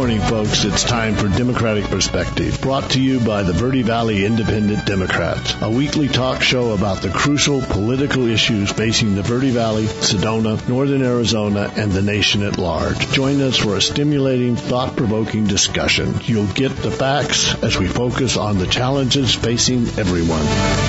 morning, folks. It's time for Democratic Perspective, brought to you by the Verde Valley Independent Democrats, a weekly talk show about the crucial political issues facing the Verde Valley, Sedona, Northern Arizona, and the nation at large. Join us for a stimulating, thought-provoking discussion. You'll get the facts as we focus on the challenges facing everyone.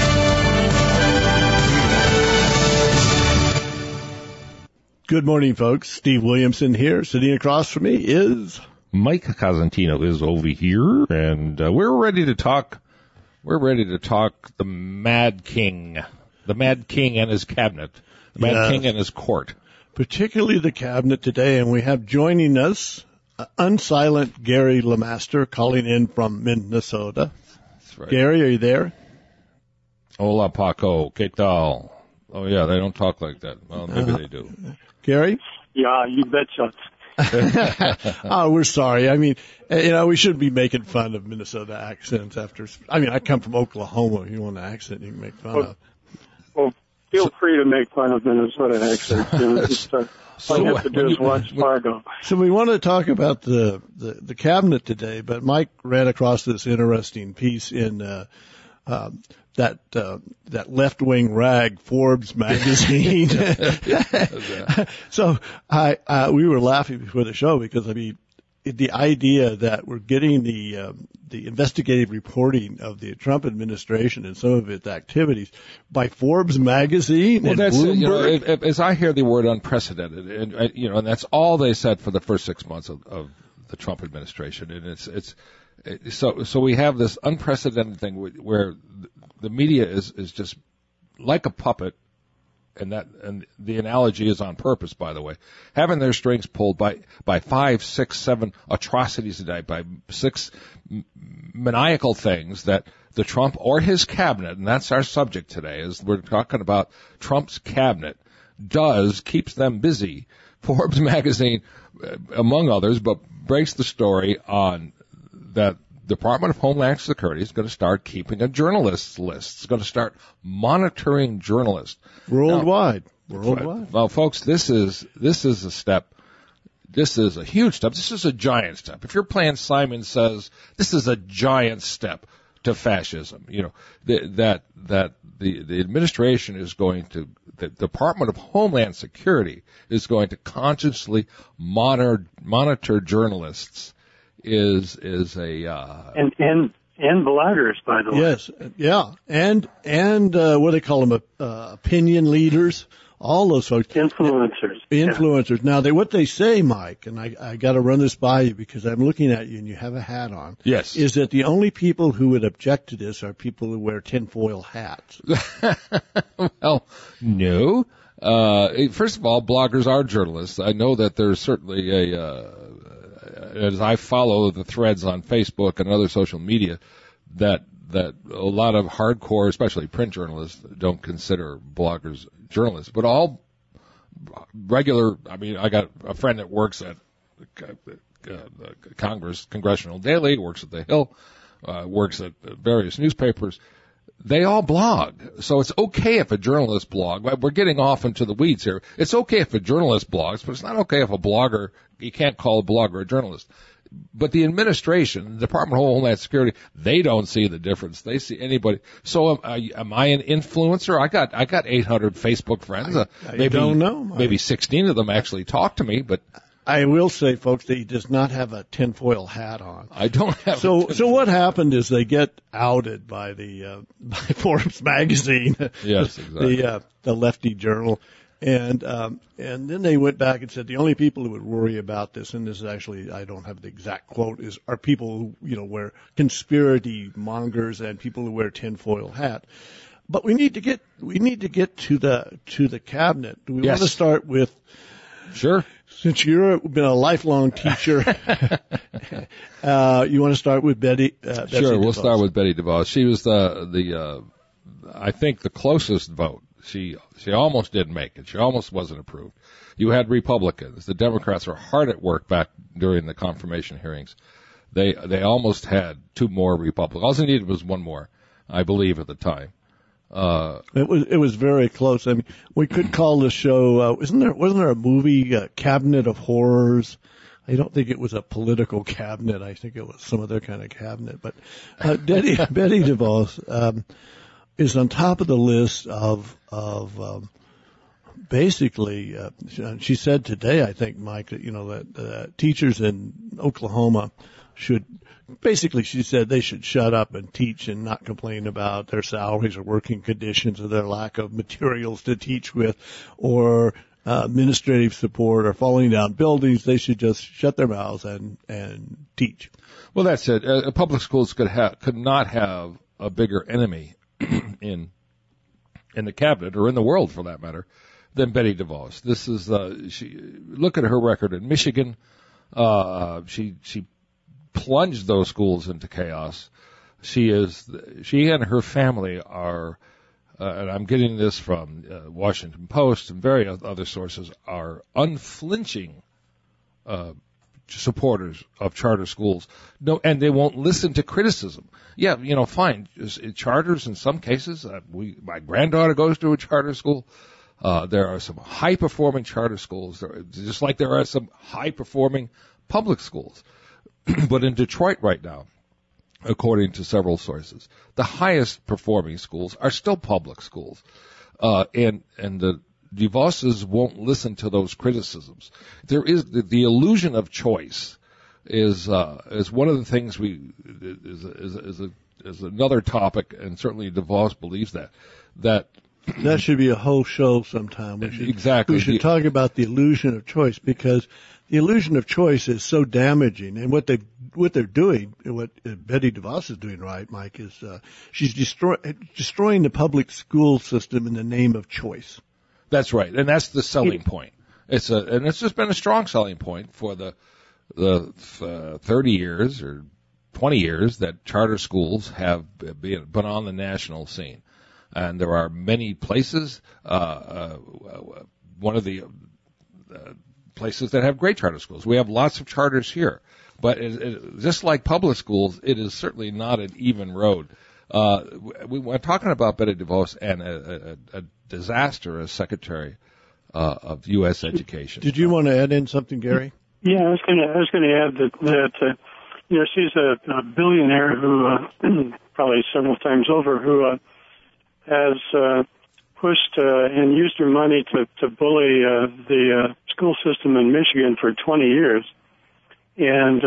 Good morning, folks. Steve Williamson here. Sitting across from me is Mike Cosentino is over here, and we're ready to talk. We're ready to talk the Mad King and his cabinet, the Mad King and his court, particularly the cabinet today. And we have joining us unsilent Gary LeMaster, calling in from Minnesota. That's right. Gary, are you there? Hola, Paco. ¿Qué tal? Oh yeah, they don't talk like that. Well, maybe they do. Gary? Yeah, you betcha. Oh, we're sorry. I mean, we shouldn't be making fun of Minnesota accents I come from Oklahoma. If you want an accent, you can make fun of. Well, feel free to make fun of Minnesota accents. All you have to do is watch Fargo. So we want to talk about the cabinet today, but Mike ran across this interesting piece in that left-wing rag, Forbes magazine. So we were laughing before the show because, the idea that we're getting the investigative reporting of the Trump administration and some of its activities by Forbes magazine. Well, and that's Bloomberg. as I hear the word unprecedented, and that's all they said for the first 6 months of the Trump administration, and so we have this unprecedented thing where the media is just like a puppet, and the analogy is on purpose, by the way, having their strings pulled by 5, 6, 7 atrocities a day, by 6 maniacal things that the Trump or his cabinet, and that's our subject today, is we're talking about Trump's cabinet, keeps them busy. Forbes magazine, among others, but breaks the story on that Department of Homeland Security is going to start keeping a journalists list. It's going to start monitoring journalists worldwide. Well, folks, this is a step. This is a huge step. This is a giant step. If you're playing Simon Says, this is a giant step to fascism. That the administration is going to, the Department of Homeland Security is going to consciously monitor journalists. Is a and bloggers, by the way. Yes, yeah, and what do they call them? Opinion leaders, all those folks. Influencers. Yeah. Now, what they say, Mike, and I got to run this by you because I'm looking at you and you have a hat on. Yes. Is that the only people who would object to this are people who wear tinfoil hats? Well, no. First of all, bloggers are journalists. I know that there's certainly as I follow the threads on Facebook and other social media, that a lot of hardcore, especially print journalists, don't consider bloggers journalists. But all regular, I got a friend that works at Congressional Daily, works at The Hill, works at various newspapers. They all blog. So it's okay if a journalist blogs. We're getting off into the weeds here. It's okay if a journalist blogs, but it's not okay if a blogger, you can't call a blogger a journalist. But the administration, the Department of Homeland Security, they don't see the difference. They see anybody. So am I an influencer? I got 800 Facebook friends. I don't know. Maybe 16 of them actually talk to me, but I will say, folks, that he does not have a tinfoil hat on. I don't have. So what happened is they get outed by by Forbes magazine. Yes, exactly. The lefty journal, and then they went back and said the only people who would worry about this, and this is actually, I don't have the exact quote, are people who wear conspiracy mongers and people who wear tinfoil hat. But we need to get to the cabinet. Do we want to start with? Sure. Since you've been a lifelong teacher, you want to start with Betty? Sure, we'll start with Betty DeVos. She was I think the closest vote. She almost didn't make it. She almost wasn't approved. You had Republicans. The Democrats were hard at work back during the confirmation hearings. They almost had 2 more Republicans. All they needed was 1 more, I believe, at the time. It was very close. I mean, we could call the show. Wasn't there a movie, Cabinet of Horrors? I don't think it was a political cabinet. I think it was some other kind of cabinet. But Betsy DeVos is on top of the list of basically. She said today, I think, Mike, that that teachers in Oklahoma should. Basically, she said they should shut up and teach and not complain about their salaries or working conditions or their lack of materials to teach with or administrative support or falling down buildings. They should just shut their mouths and teach. Well, that's it. Public schools could not have a bigger enemy in the cabinet or in the world, for that matter, than Betsy DeVos. This is look at her record in Michigan. She plunged those schools into chaos. She and her family are, and I'm getting this from Washington Post and various other sources, are unflinching supporters of charter schools. No, and they won't listen to criticism. Yeah, fine. Charters in some cases. My granddaughter goes to a charter school. There are some high-performing charter schools, just like there are some high-performing public schools. But in Detroit right now, according to several sources, the highest performing schools are still public schools. And the DeVos's won't listen to those criticisms. There is the illusion of choice is one of the things is another topic, and certainly DeVos believes that should be a whole show sometime. We should talk about the illusion of choice, because the illusion of choice is so damaging, and what they're doing, what Betsy DeVos is doing, right, Mike, is she's destroying the public school system in the name of choice. That's right, and that's the selling point. And it's just been a strong selling point for the 30 years or 20 years that charter schools have been on the national scene, and there are many places. One of the places that have great charter schools. We have lots of charters here, but just like public schools, it is certainly not an even road. We were talking about Betsy DeVos and a disaster as Secretary of U.S. Education. Did you want to add in something, Gary? Yeah, I was going to add that she's a billionaire who probably several times over who has pushed and used her money to bully the school system in Michigan for 20 years, and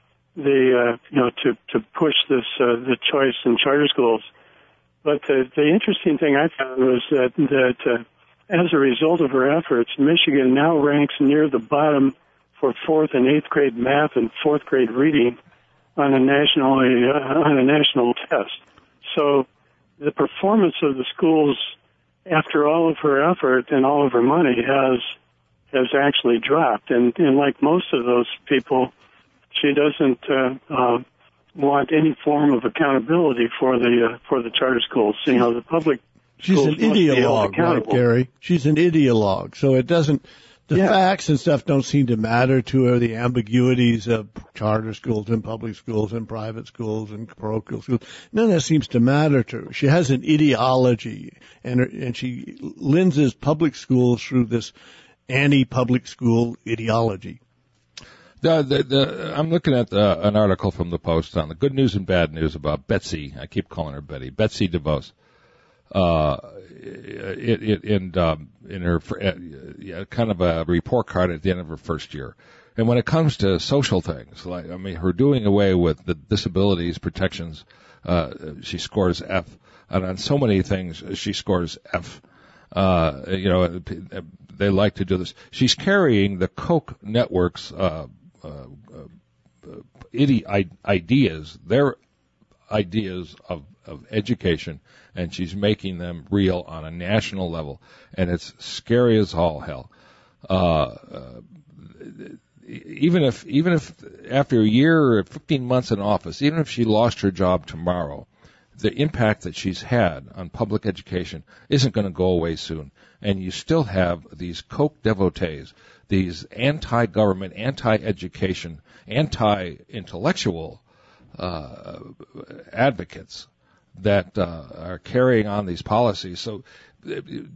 to push this the choice in charter schools. But the interesting thing I found was that as a result of her efforts, Michigan now ranks near the bottom for 4th and 8th grade math and 4th grade reading on a national test. So the performance of the schools, after all of her effort and all of her money, has actually dropped. And like most of those people, she doesn't want any form of accountability for the charter schools. The public She's schools an ideologue, right, Gary? She's an ideologue. So it doesn't, facts and stuff don't seem to matter to her, the ambiguities of charter schools and public schools and private schools and parochial schools. None of that seems to matter to her. She has an ideology, and she lenses public schools through this anti-public school ideology. I'm looking at an article from the Post on the good news and bad news about Betsy. I keep calling her Betsy DeVos. In her kind of a report card at the end of her first year. And when it comes to social things, her doing away with the disabilities protections, she scores F. And on so many things, she scores F. They like to do this. She's carrying the Koch network's ideas, their ideas of education, and she's making them real on a national level, and it's scary as all hell. Even if after a year or 15 months in office, even if she lost her job tomorrow, the impact that she's had on public education isn't going to go away soon. And you still have these Koch devotees, these anti-government, anti-education, anti-intellectual advocates that are carrying on these policies. So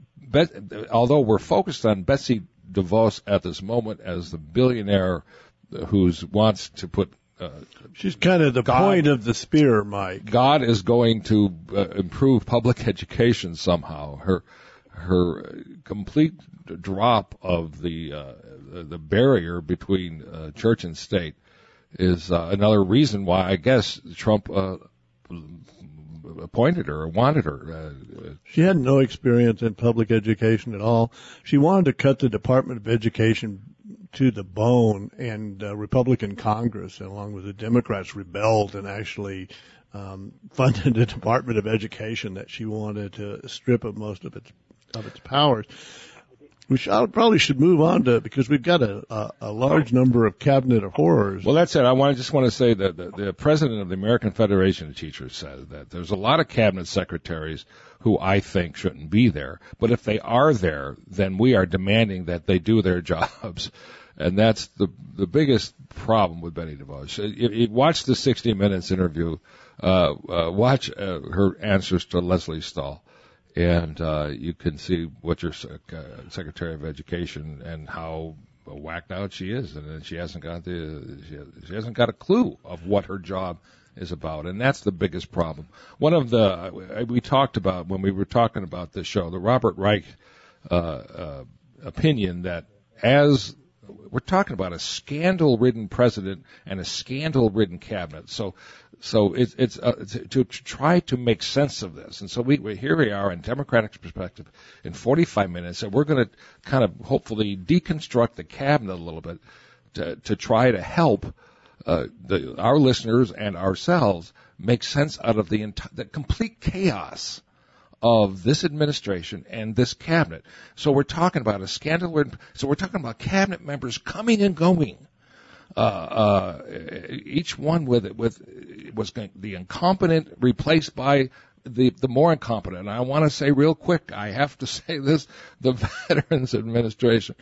although we're focused on Betsy DeVos at this moment as the billionaire wants to put. She's kind of the point of the spear, Mike. God is going to improve public education somehow. Her complete drop of the barrier between church and state is another reason why I guess Trump appointed her or wanted her. She had no experience in public education at all. She wanted to cut the Department of Education to the bone, and Republican Congress, along with the Democrats, rebelled and actually funded the Department of Education that she wanted to strip of most of its powers. Which I probably should move on to, because we've got a large number of cabinet horrors. Well, that's it. I just want to say that the president of the American Federation of Teachers said that there's a lot of cabinet secretaries who I think shouldn't be there. But if they are there, then we are demanding that they do their jobs. And that's the biggest problem with Betsy DeVos. Watch the 60 Minutes interview. Watch her answers to Leslie Stahl. And you can see what your Secretary of Education and how whacked out she is, and she hasn't got she hasn't got a clue of what her job is about, and that's the biggest problem. One of we talked about when we were talking about this show, the Robert Reich opinion that as we're talking about a scandal-ridden president and a scandal-ridden cabinet, so it's to try to make sense of this. And so here we are in Democratic perspective in 45 minutes, and we're going to kind of hopefully deconstruct the cabinet a little bit to try to help our listeners and ourselves make sense out of the complete chaos of this administration and this cabinet. So we're talking about a scandal. So we're talking about cabinet members coming and going. Each one was the incompetent replaced by the more incompetent. And I want to say real quick, I have to say this: the Veterans Administration,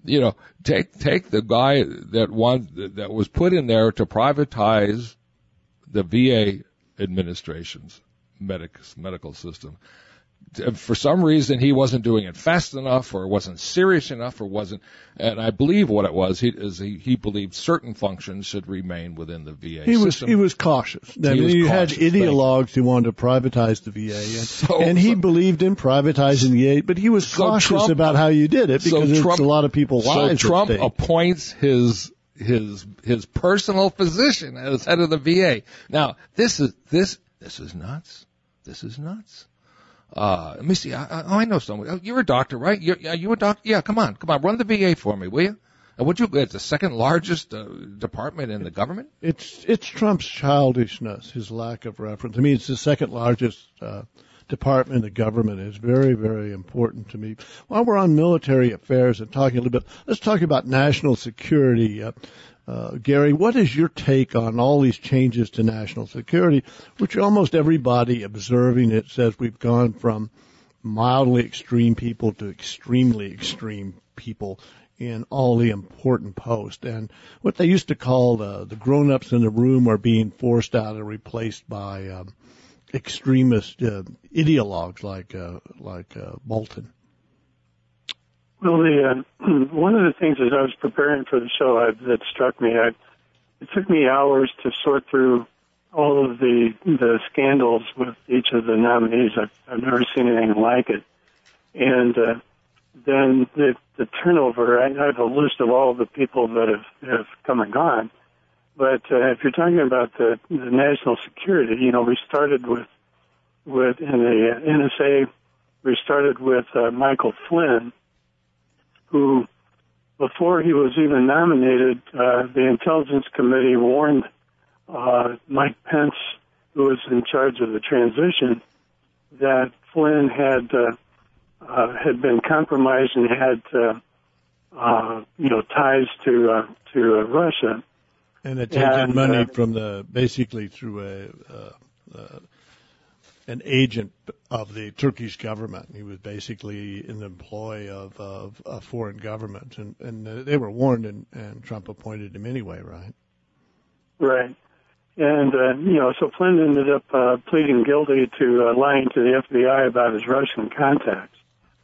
take the guy that was put in there to privatize the VA administration's medical system. For some reason, he wasn't doing it fast enough, or wasn't serious enough, or wasn't. And I believe what it was, he believed certain functions should remain within the VA system. He was cautious. You had ideologues who wanted to privatize the VA, and he believed in privatizing the VA, but he was cautious about how you did it because it's a lot of people's lives. So Trump appoints his personal physician as head of the VA. Now this is nuts. This is nuts. Let me see. I know someone. Oh, you're a doctor, right? You a doctor? Yeah, come on. Run the VA for me, will you? And would you? It's the second largest department in the government. It's Trump's childishness, his lack of reference. I mean, it's the second largest department in the government. It's very, very important to me. While we're on military affairs and talking a little bit, let's talk about national security. Gary, what is your take on all these changes to national security, which almost everybody observing it says we've gone from mildly extreme people to extremely extreme people in all the important posts? And what they used to call the grown-ups in the room are being forced out and replaced by extremist ideologues like Bolton. Well, one of the things as I was preparing for the show that struck me, it took me hours to sort through all of the scandals with each of the nominees. I've never seen anything like it. And then the turnover, I have a list of all of the people that have come and gone. But if you're talking about the national security, we started with in the NSA, we started with Michael Flynn, who, before he was even nominated, the Intelligence Committee warned Mike Pence, who was in charge of the transition, that Flynn had been compromised and had ties to Russia, and had taken money from basically through an agent of the Turkish government. He was basically in the employ of a foreign government, and they were warned, and Trump appointed him anyway, right? Right. And, so Flynn ended up pleading guilty to lying to the FBI about his Russian contacts.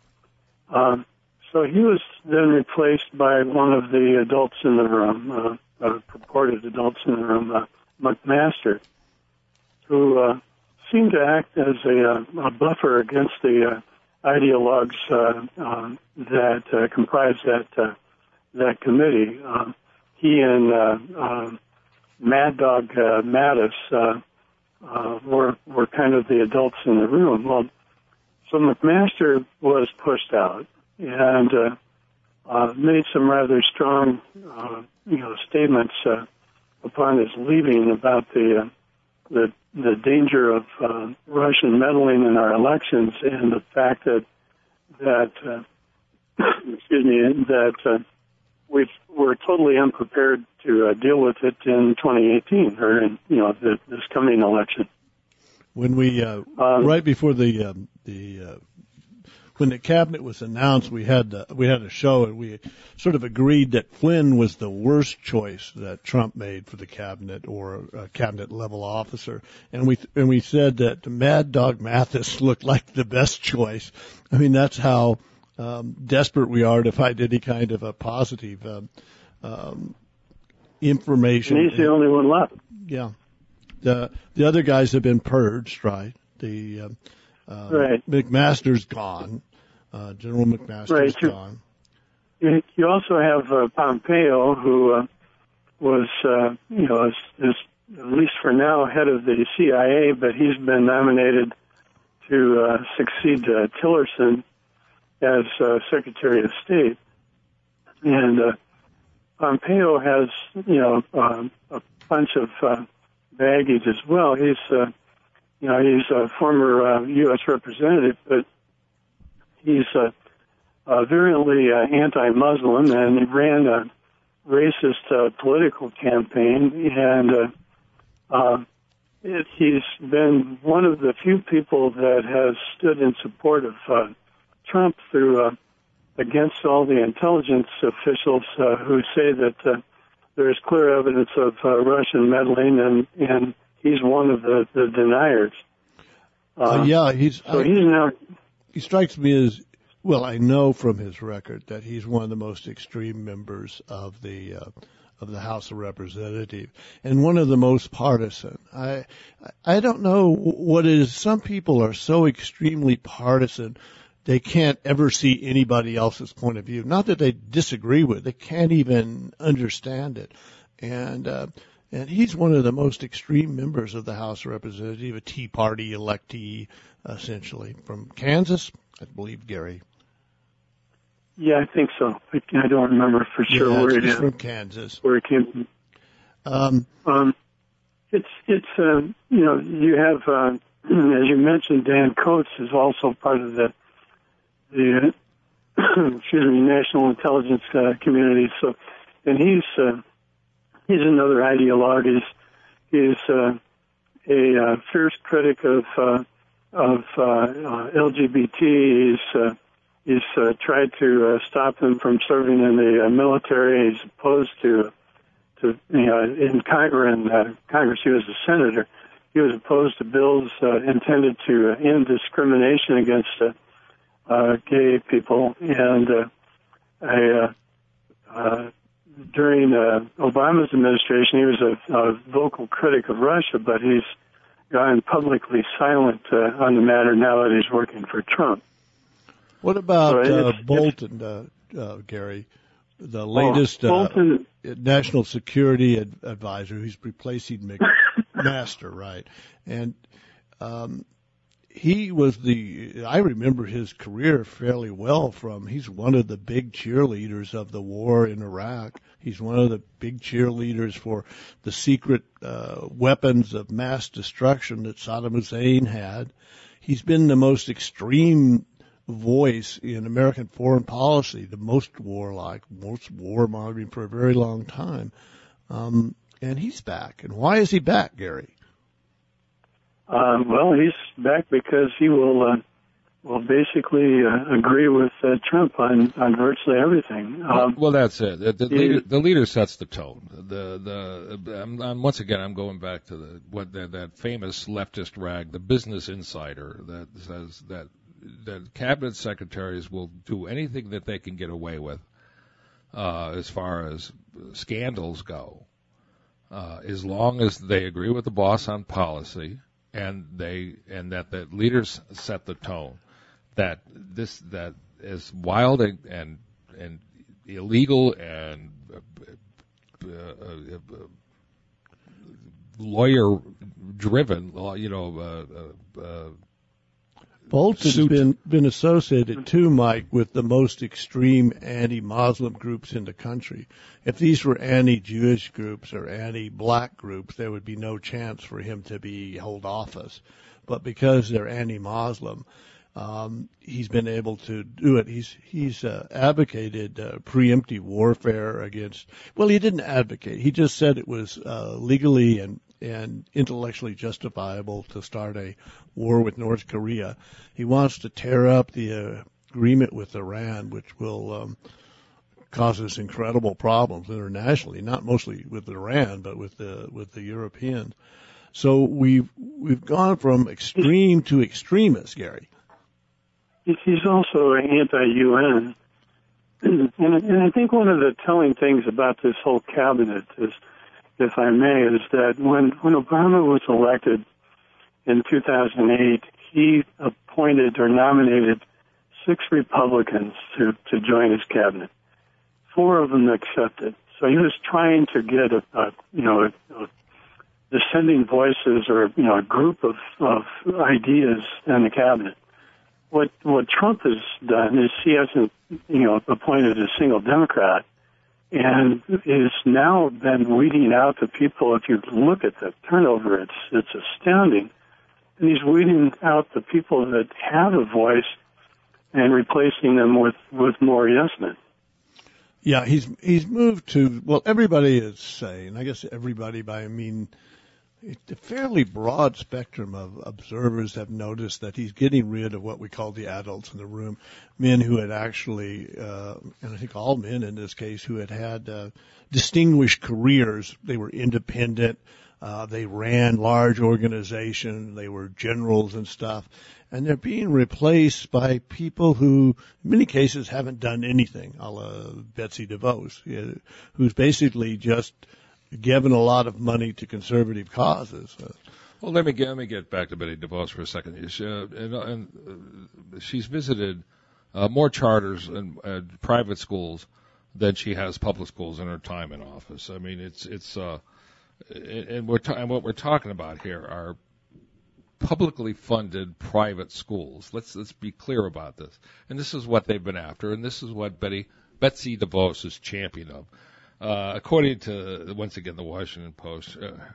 So he was then replaced by one of the adults in the room, purported adults in the room, McMaster, who seemed to act as a buffer against the ideologues that comprised that committee. He and Mad Dog Mattis were kind of the adults in the room. Well, so McMaster was pushed out and made some rather strong, statements upon his leaving about the danger of Russian meddling in our elections and the fact that we're totally unprepared to deal with it in 2018 or in this coming election. When we right before when the cabinet was announced, we had a show and we sort of agreed that Flynn was the worst choice that Trump made for the cabinet or a cabinet level officer, and we said that Mad Dog Mathis looked like the best choice. I mean, that's how desperate we are to find any kind of a positive information. And he's the only one left. Yeah. The other guys have been purged, right? Right. McMaster's gone. General McMaster's gone. You also have Pompeo, who was, is at least for now head of the CIA, but he's been nominated to succeed Tillerson as Secretary of State. And Pompeo has, a bunch of baggage as well. He's a former U.S. representative, but he's virulently anti-Muslim, and he ran a racist political campaign, and he's been one of the few people that has stood in support of Trump through against all the intelligence officials who say that there is clear evidence of Russian meddling, and he's one of the deniers. He strikes me as, well, I know from his record that he's one of the most extreme members of the House of Representatives and one of the most partisan. I don't know what it is. Some people are so extremely partisan they can't ever see anybody else's point of view. Not that they disagree with it, they can't even understand it. And he's one of the most extreme members of the House of Representatives, a Tea Party electee, essentially, from Kansas, I believe, Gary. Yeah, I think so. I don't remember for sure where it is. From Kansas. Where it came from. You have, as you mentioned, Dan Coates is also part of the national intelligence community. So, and he's another ideologue. He's a fierce critic of LGBT. He's tried to stop them from serving in the military. He's opposed to in Congress. He was a senator. He was opposed to bills intended to end discrimination against gay people, and during Obama's administration, he was a vocal critic of Russia, but he's gone publicly silent on the matter now that he's working for Trump. What about Bolton, Gary, the latest national security advisor who's replacing McMaster, right? And he was I remember his career fairly well he's one of the big cheerleaders of the war in Iraq. He's one of the big cheerleaders for the secret weapons of mass destruction that Saddam Hussein had. He's been the most extreme voice in American foreign policy, the most warmongering for a very long time. And he's back. And why is he back, Gary? Well, he's back because he will basically agree with Trump on virtually everything. Well, that's it. The leader sets the tone. Once again, I'm going back to that famous leftist rag, the Business Insider, that says that cabinet secretaries will do anything that they can get away with as far as scandals go. as long as they agree with the boss on policy and that the leaders set the tone. That is wild and illegal and lawyer driven, Bolt has been associated too, Mike, with the most extreme anti-Muslim groups in the country. If these were anti-Jewish groups or anti-black groups, there would be no chance for him to hold office. But because they're anti-Muslim, he's been able to do it. He's advocated preemptive warfare against. Well, he didn't advocate. He just said it was legally and intellectually justifiable to start a war with North Korea. He wants to tear up the agreement with Iran, which will cause us incredible problems internationally, not mostly with Iran, but with the Europeans. So we've gone from extreme to extremist, Gary. He's also anti-UN. And I think one of the telling things about this whole cabinet is, if I may, is that when Obama was elected in 2008, he appointed or nominated 6 Republicans to join his cabinet. 4 of them accepted. So he was trying to get a dissenting voices or a group of ideas in the cabinet. What Trump has done is he hasn't appointed a single Democrat, and is now been weeding out the people. If you look at the turnover, it's astounding. And he's weeding out the people that have a voice and replacing them with more yes men. Yeah, he's moved to, well, everybody is saying, I guess everybody by I mean a fairly broad spectrum of observers have noticed that he's getting rid of what we call the adults in the room, men who had actually, and I think all men in this case, who had distinguished careers. They were independent. They ran large organizations. They were generals and stuff. And they're being replaced by people who, in many cases, haven't done anything, a la Betsy DeVos, who's basically just given a lot of money to conservative causes. Well, let me get back to Betty DeVos for a second. She's visited more charters and private schools than she has public schools in her time in office. I mean, what we're talking about here are publicly funded private schools. Let's be clear about this. And this is what they've been after, and this is what Betsy DeVos is champion of. According to, once again, the Washington Post,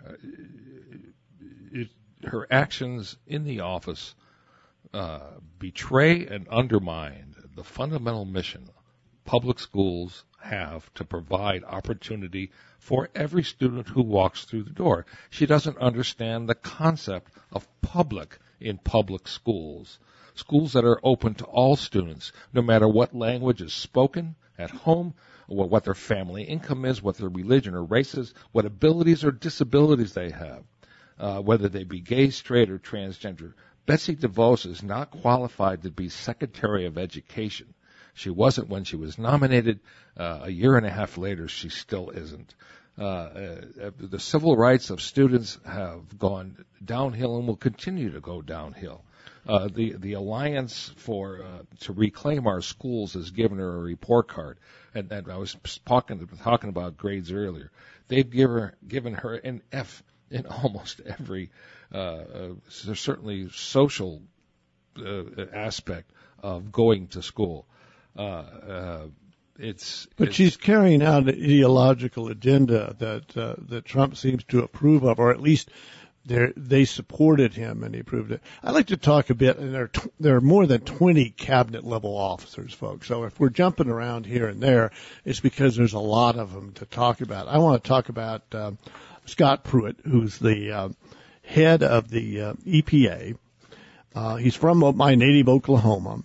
her actions in the office betray and undermine the fundamental mission public schools have to provide opportunity for every student who walks through the door. She doesn't understand the concept of public in public schools. Schools that are open to all students, no matter what language is spoken at home, or what their family income is, what their religion or race is, what abilities or disabilities they have, whether they be gay, straight, or transgender. Betsy DeVos is not qualified to be Secretary of Education. She wasn't when she was nominated. A year and a half later, she still isn't. The civil rights of students have gone downhill and will continue to go downhill. The Alliance to Reclaim Our Schools has given her a report card, and I was talking about grades earlier. They've given her an F in almost every, certainly social aspect of going to school. But she's carrying out an ideological agenda that Trump seems to approve of, or at least they supported him and he approved it. I'd like to talk a bit, and there are more than 20 cabinet level officers, folks. So if we're jumping around here and there, it's because there's a lot of them to talk about. I want to talk about Scott Pruitt, who's the head of the EPA. He's from my native Oklahoma.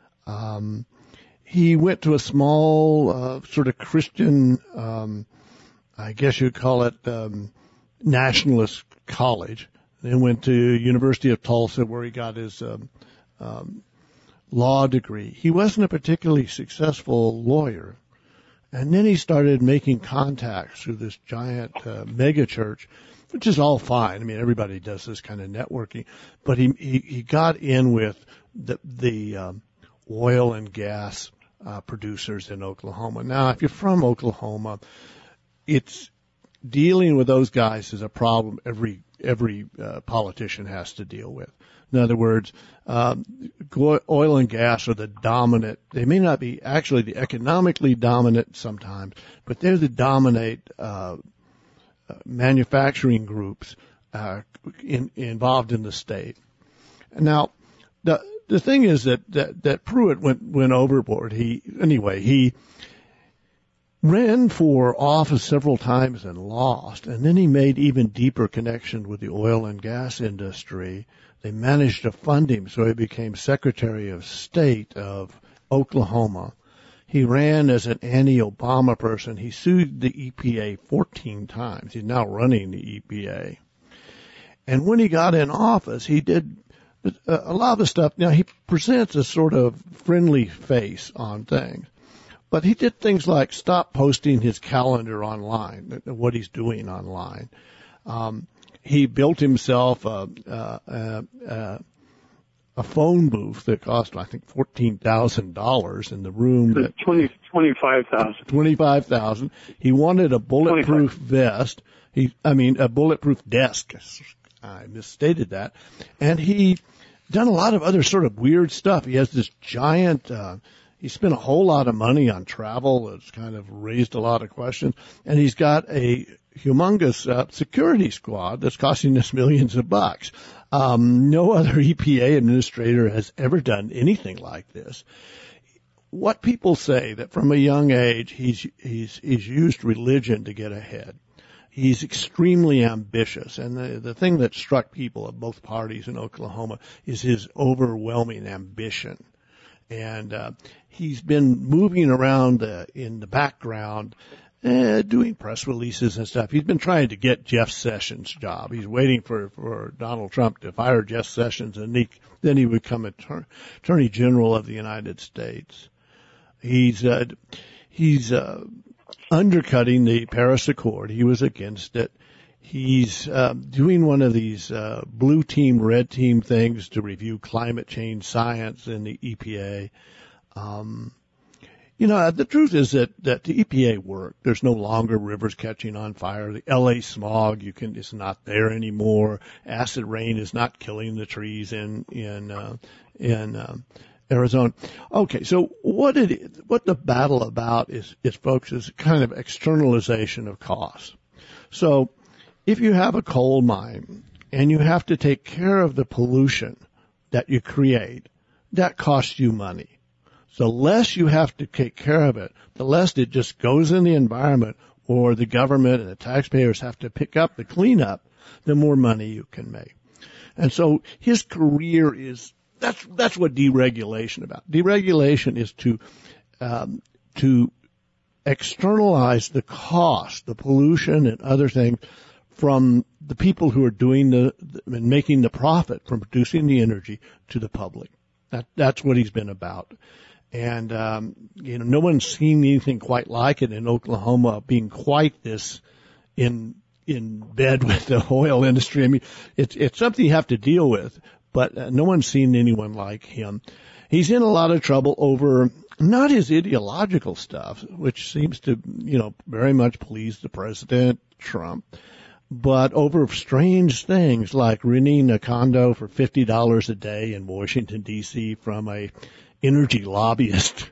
He went to a small sort of Christian, I guess you'd call it nationalist college. Then went to University of Tulsa, where he got his law degree. He wasn't a particularly successful lawyer, And then he started making contacts through this giant mega church, which is all fine. I mean, everybody does this kind of networking. But he got in with the oil and gas producers in Oklahoma. Now, if you're from Oklahoma, it's dealing with those guys is a problem every politician has to deal with. In other words, oil and gas are the dominant. They may not be actually the economically dominant sometimes, but they're the dominant manufacturing groups involved in the state. Now, the thing is that Pruitt went overboard. He ran for office several times and lost, and then he made even deeper connections with the oil and gas industry. They managed to fund him, so he became Secretary of State of Oklahoma. He ran as an anti-Obama person. He sued the EPA 14 times. He's now running the EPA. And when he got in office, he did a lot of the stuff. Now, he presents a sort of friendly face on things. But he did things like stop posting his calendar online, what he's doing online. He built himself a phone booth that cost, I think, $14,000 in the room. $25,000. $25,000. He wanted a bulletproof vest. A bulletproof desk. I misstated that. And he done a lot of other sort of weird stuff. He has this giant. He spent a whole lot of money on travel. It's kind of raised a lot of questions. And he's got a humongous security squad that's costing us millions of bucks. No other EPA administrator has ever done anything like this. What people say that from a young age he's used religion to get ahead. He's extremely ambitious, and the thing that struck people of both parties in Oklahoma is his overwhelming ambition. And he's been moving around in the background, doing press releases and stuff. He's been trying to get Jeff Sessions' job. He's waiting for Donald Trump to fire Jeff Sessions, and then he would become Attorney General of the United States. He's undercutting the Paris Accord. He was against it. He's doing one of these blue team, red team things to review climate change science in the EPA. The truth is that the EPA worked. There's no longer rivers catching on fire. The LA smog, it's not there anymore. Acid rain is not killing the trees in Arizona. Okay, so what the battle about is folks, is kind of externalization of costs. So if you have a coal mine and you have to take care of the pollution that you create, that costs you money. So the less you have to take care of it, the less it just goes in the environment, or the government and the taxpayers have to pick up the cleanup, the more money you can make. And so his career is, that's what deregulation about. Deregulation is to externalize the cost, the pollution and other things from the people who are doing and making the profit from producing the energy to the public. That's what he's been about. And, no one's seen anything quite like it in Oklahoma, being quite this in bed with the oil industry. I mean, it's something you have to deal with, but no one's seen anyone like him. He's in a lot of trouble over not his ideological stuff, which seems to, very much please the president, Trump, but over strange things like renting a condo for $50 a day in Washington, D.C. from a energy lobbyist.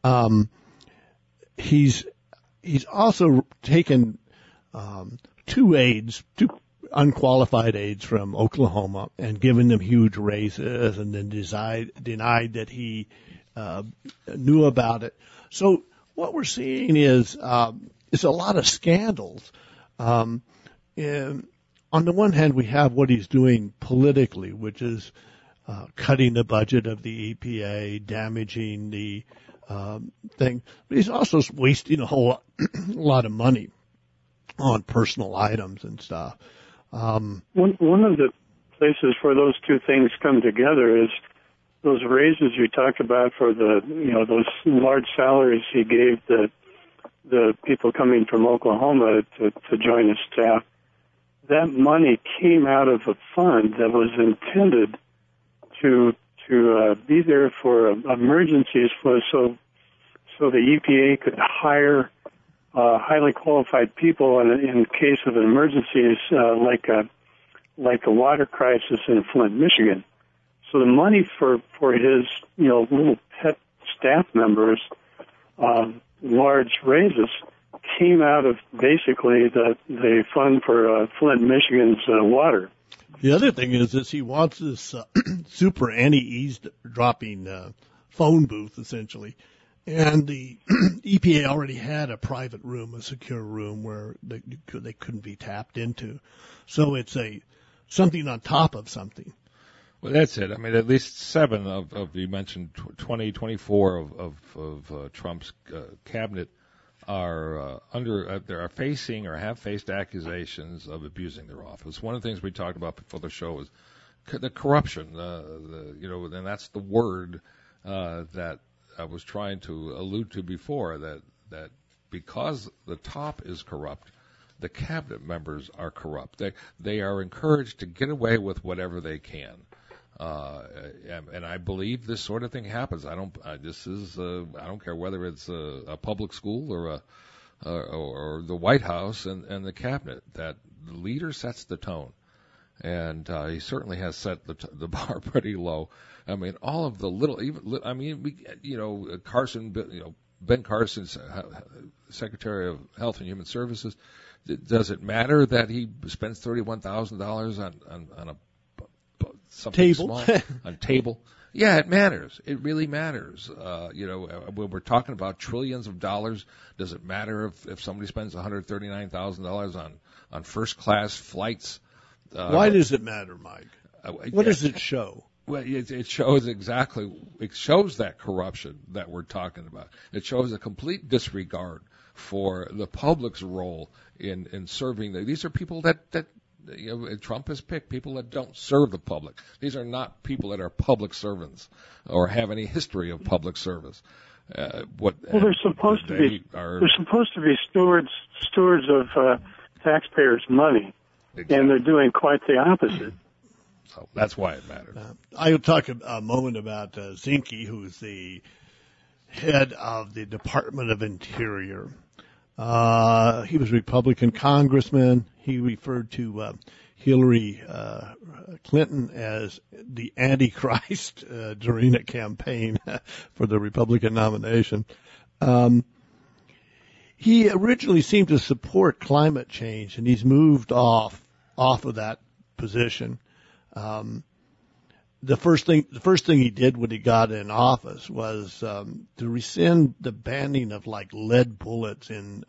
He's also taken two unqualified aides from Oklahoma and given them huge raises, and then denied that he knew about it. So what we're seeing is a lot of scandals. On the one hand, we have what he's doing politically, which is cutting the budget of the EPA, damaging the thing. But he's also wasting a whole lot of money on personal items and stuff. One of the places where those two things come together is those raises you talked about for those large salaries he gave the the people coming from Oklahoma to join his staff, that money came out of a fund that was intended to be there for emergencies, so the EPA could hire highly qualified people in case of emergencies like a water crisis in Flint, Michigan. So the money for his little pet staff members, large raises, came out of basically the fund for Flint, Michigan's water. The other thing is he wants this super anti-eavesdropping phone booth, essentially. And the EPA already had a private room, a secure room, where they couldn't be tapped into. So it's something on top of something. Well, that's it. I mean, at least 7 of you mentioned 24 of Trump's cabinet are facing or have faced accusations of abusing their office. One of the things we talked about before the show was the corruption. And that's the word that I was trying to allude to before. That because the top is corrupt, the cabinet members are corrupt. They are encouraged to get away with whatever they can. And I believe this sort of thing happens. I don't care whether it's a public school or the White House and the cabinet, that the leader sets the tone. And he certainly has set the bar pretty low. I mean, all of the Ben Carson, Secretary of Health and Human Services, does it matter that he spends $31,000 on a something table. Small, on table? Yeah, it matters. It really matters. When we're talking about trillions of dollars, does it matter if somebody spends $139,000 on first class flights? Why does it matter, Mike? What does it show? Well, it shows it shows that corruption that we're talking about. It shows a complete disregard for the public's role in serving. These are people that Trump has picked, people that don't serve the public. These are not people that are public servants or have any history of public service. They're supposed to be. They're supposed to be stewards of taxpayers' money, exactly. And they're doing quite the opposite. So that's why it matters. I'll talk a moment about Zinke, who's the head of the Department of Interior. He was a Republican congressman. He referred to Hillary Clinton as the Antichrist during a campaign for the Republican nomination. He originally seemed to support climate change, and he's moved off of that position. The first thing he did when he got in office was to rescind the banning of like lead bullets in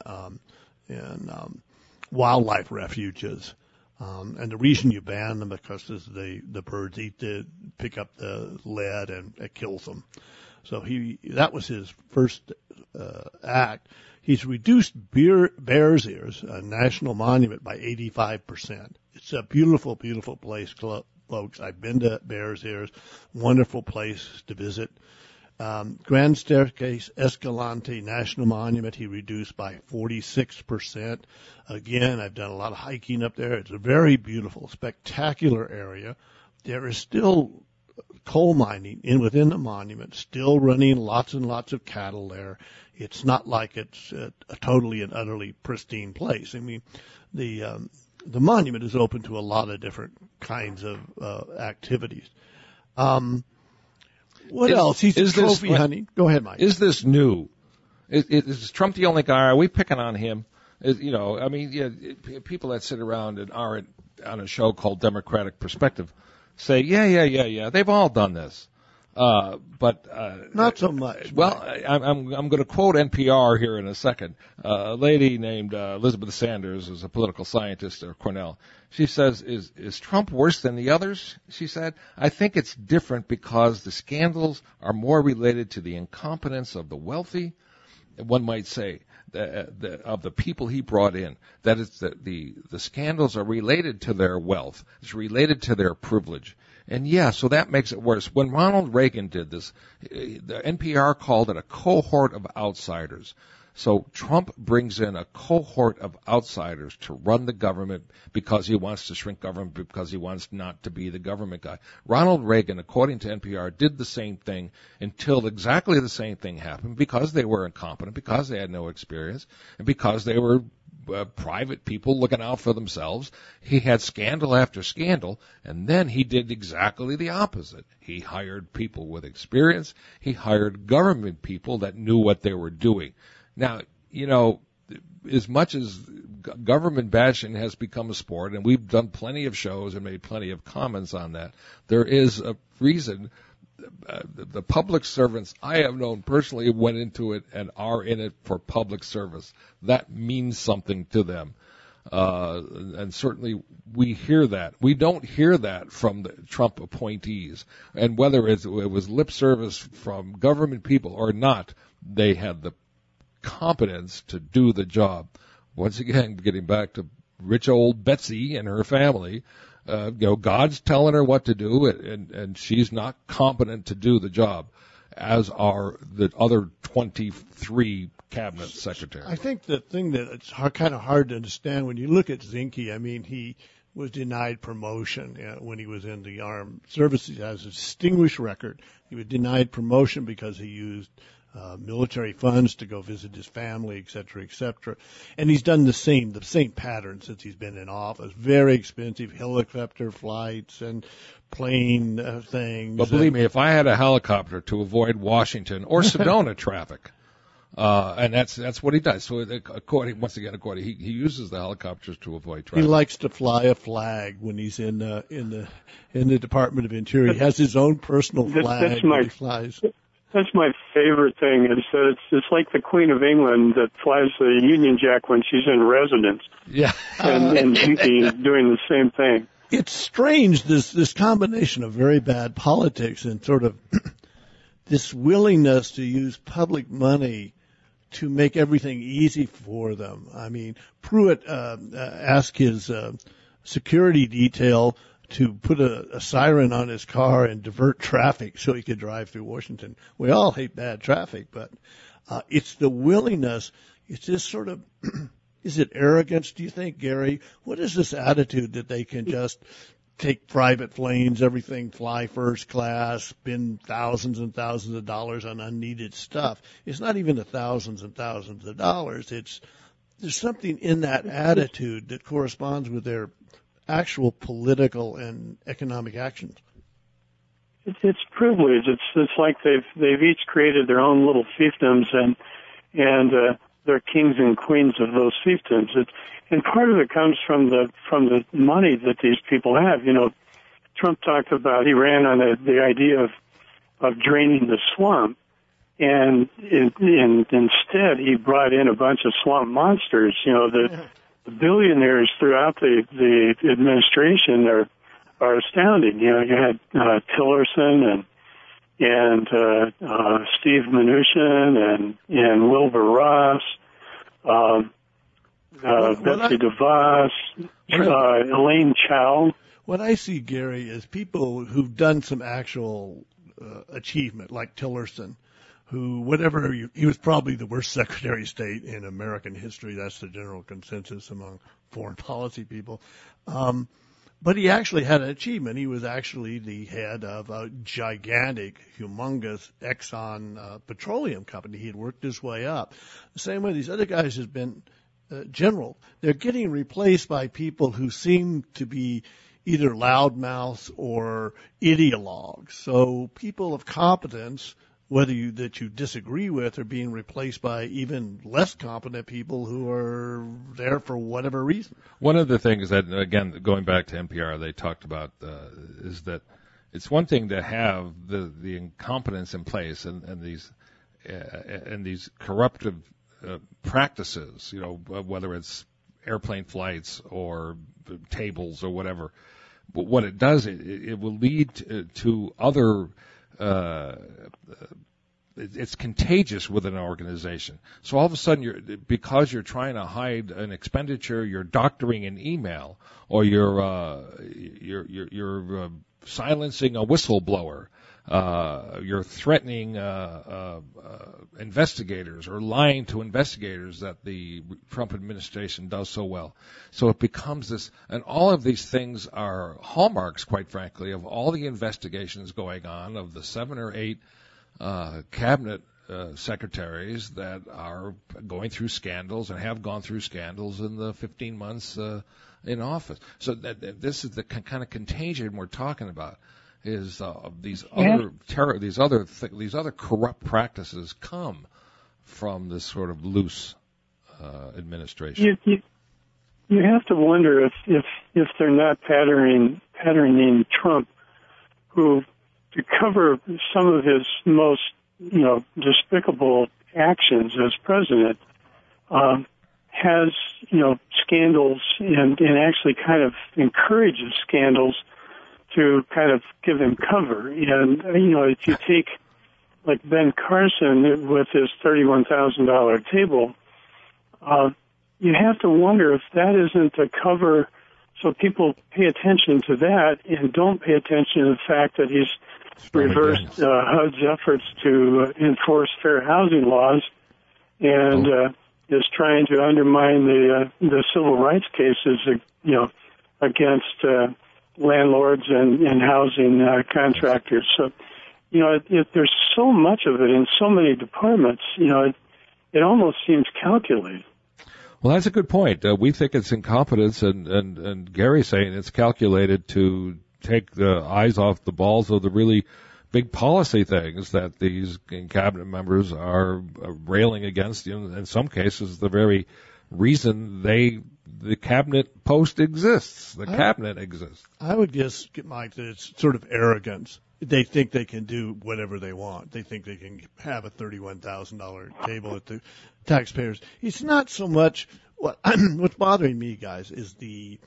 wildlife refuges. And the reason you ban them because the birds pick up the lead and it kills them. So that was his first act. He's reduced Bears Ears, a national monument, by 85%. It's a beautiful, beautiful place, folks. I've been to Bears Ears. Wonderful place to visit. Grand Staircase Escalante National Monument, he reduced by 46%. Again, I've done a lot of hiking up there. It's a very beautiful, spectacular area. There is still coal mining within the monument, still running lots and lots of cattle there. It's not like it's a totally and utterly pristine place. I mean, the monument is open to a lot of different kinds of activities. What else? He's trophy hunting. Go ahead, Mike. Is this new? Is Trump the only guy? Are we picking on him? People that sit around and aren't on a show called Democratic Perspective say, yeah, they've all done this. But not so much. Well, I'm going to quote NPR here in a second. A lady named Elizabeth Sanders is a political scientist at Cornell. She says, "Is Trump worse than the others?" She said, "I think it's different because the scandals are more related to the incompetence of the wealthy, one might say, of the people he brought in. That is, the scandals are related to their wealth. It's related to their privilege." And yeah, so that makes it worse. When Ronald Reagan did this, the NPR called it a cohort of outsiders. So Trump brings in a cohort of outsiders to run the government because he wants to shrink government, because he wants not to be the government guy. Ronald Reagan, according to NPR, did the same thing until exactly the same thing happened, because they were incompetent, because they had no experience, and because they were private people looking out for themselves. He had scandal after scandal, and then he did exactly the opposite. He hired people with experience. He hired government people that knew what they were doing. Now, as much as government bashing has become a sport, and we've done plenty of shows and made plenty of comments on that, there is a reason the public servants I have known personally went into it and are in it for public service. That means something to them. And certainly we hear that. We don't hear that from the Trump appointees. And whether it was lip service from government people or not, they had the competence to do the job. Once again, getting back to rich old Betsy and her family, God's telling her what to do, and she's not competent to do the job, as are the other 23 cabinet secretaries. I think the thing that it's kind of hard to understand when you look at Zinke, I mean, he was denied promotion when he was in the armed services. He has a distinguished record. He was denied promotion because he used military funds to go visit his family, et cetera, et cetera. And he's done the same pattern since he's been in office. Very expensive helicopter flights and plane things. But believe me, if I had a helicopter to avoid Washington or Sedona traffic, and that's what he does. So according he uses the helicopters to avoid traffic. He likes to fly a flag when he's in the Department of Interior. He has his own personal flag that he flies. That's my favorite thing, is that it's like the Queen of England that flies the Union Jack when she's in residence. Yeah. And Zinke is doing the same thing. It's strange, this combination of very bad politics and sort of this willingness to use public money to make everything easy for them. I mean, Pruitt asked his security detail to put a siren on his car and divert traffic so he could drive through Washington. We all hate bad traffic, but it's the willingness. It's this sort of, is it arrogance, do you think, Gary? What is this attitude that they can just take private planes, everything, fly first class, spend thousands and thousands of dollars on unneeded stuff? It's not even the thousands and thousands of dollars. There's something in that attitude that corresponds with their actual political and economic actions. It's privilege. It's like they've each created their own little fiefdoms, and they're kings and queens of those fiefdoms. And part of it comes from the money that these people have. Trump talked about, he ran on the idea of draining the swamp, and instead he brought in a bunch of swamp monsters. The billionaires throughout the administration are astounding. You had Tillerson and Steve Mnuchin and Wilbur Ross, Betsy DeVos, Elaine Chao. What I see, Gary, is people who've done some actual achievement, like Tillerson, he was probably the worst Secretary of State in American history. That's the general consensus among foreign policy people. But he actually had an achievement. He was actually the head of a gigantic, humongous Exxon petroleum company. He had worked his way up. The same way these other guys have been general. They're getting replaced by people who seem to be either loudmouths or ideologues. So people of competence, that you disagree with, are being replaced by even less competent people who are there for whatever reason. One of the things that, again, going back to NPR, they talked about is that it's one thing to have the incompetence in place and these corruptive practices, whether it's airplane flights or tables or whatever. But what it does, it will lead to other. It's contagious within an organization. So all of a sudden, because you're trying to hide an expenditure, you're doctoring an email, or you're silencing a whistleblower. You're threatening investigators or lying to investigators that the Trump administration does so well. So it becomes this, and all of these things are hallmarks, quite frankly, of all the investigations going on, of the 7 or 8 cabinet secretaries that are going through scandals and have gone through scandals in the 15 months in office. So this is the kind of contagion we're talking about. Is these other corrupt practices come from this sort of loose administration? You have to wonder if they're not patterning Trump, who, to cover some of his most despicable actions as president, has scandals and actually kind of encourages scandals to kind of give him cover. And, if you take, like, Ben Carson with his $31,000 table, you have to wonder if that isn't a cover so people pay attention to that and don't pay attention to the fact that he's reversed HUD's efforts to enforce fair housing laws and is trying to undermine the civil rights cases, against landlords and housing contractors. So, there's so much of it in so many departments, it almost seems calculated. Well, that's a good point. We think it's incompetence, and Gary's saying it's calculated to take the eyes off the balls of the really big policy things that these cabinet members are railing against. In some cases, the very reason the cabinet post exists. The cabinet exists. I would guess, Mike, that it's sort of arrogance. They think they can do whatever they want. They think they can have a $31,000 table at the taxpayers. It's not so much what's bothering me, guys, is the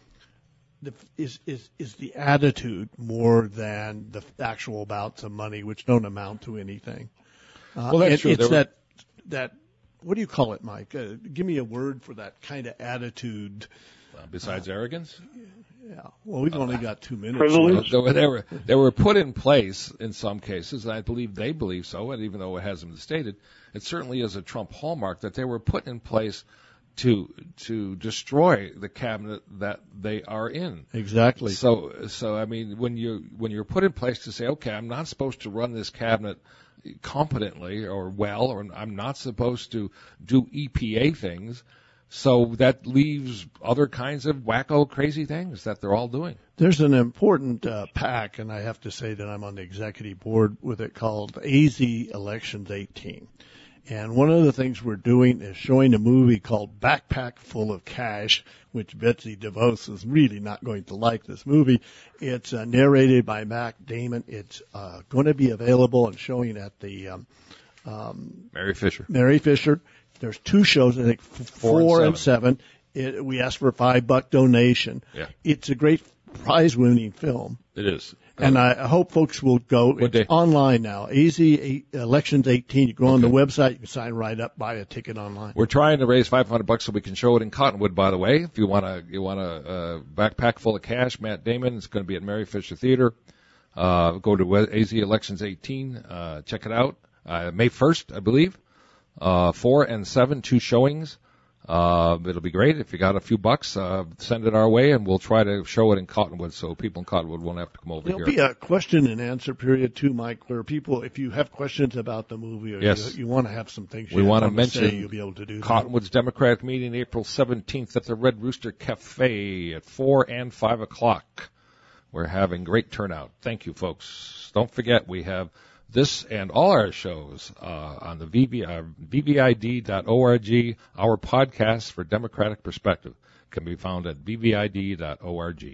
attitude more than the actual amounts of money, which don't amount to anything. Well, that's true. It's that. What do you call it, Mike? Give me a word for that kind of attitude. Besides arrogance? Yeah. Well, we've only got 2 minutes. Privilege? They were put in place in some cases, and I believe they believe so, and even though it hasn't been stated, it certainly is a Trump hallmark that they were put in place to destroy the cabinet that they are in. Exactly. So I mean, when you're put in place to say, okay, I'm not supposed to run this cabinet competently or well, or I'm not supposed to do EPA things, so that leaves other kinds of wacko, crazy things that they're all doing. There's an important PAC, and I have to say that I'm on the executive board with it, called AZ Elections 18. And one of the things we're doing is showing a movie called Backpack Full of Cash, which Betsy DeVos is really not going to like this movie. It's narrated by Matt Damon. It's going to be available and showing at the Mary Fisher. There's 2 shows, I think, 4 and 7. We asked for a $5 donation. Yeah. It's a great prize-winning film. It is. And I hope folks will go. It's online now. AZ Elections 18. You go on the website. You can sign right up, buy a ticket online. We're trying to raise $500 so we can show it in Cottonwood, by the way. If you want a backpack full of cash, Matt Damon, it's going to be at Mary Fisher Theater. Go to AZ Elections 18. Check it out. May 1st, I believe. 4 and 7, 2 showings. It'll be great. If you got a few bucks, send it our way, and we'll try to show it in Cottonwood so people in Cottonwood won't have to come over here. There'll be a question and answer period too, Mike, where people, if you have questions about the movie or you want to have some things we want to mention, you'll be able to do Cottonwood's that. Democratic meeting April 17th at the Red Rooster Cafe at 4 and 5 o'clock. We're having great turnout. Thank you, folks. Don't forget, we have this and all our shows on the vvid.org. Our podcast for Democratic Perspective can be found at vvid.org.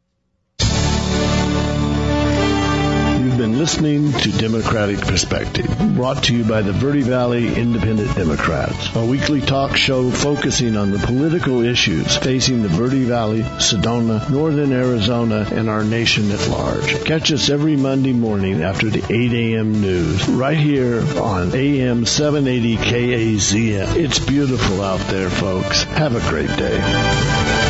You've been listening to Democratic Perspective, brought to you by the Verde Valley Independent Democrats, a weekly talk show focusing on the political issues facing the Verde Valley, Sedona, Northern Arizona, and our nation at large. Catch us every Monday morning after the 8 a.m. news, right here on AM 780 KAZM. It's beautiful out there, folks. Have a great day.